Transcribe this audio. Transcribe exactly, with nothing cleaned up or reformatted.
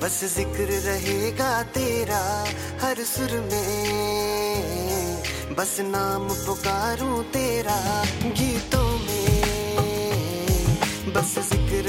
बस जिक्र रहेगा तेरा हर सुर में, बस नाम पुकारूं तेरा गीतों में, बस जिक्र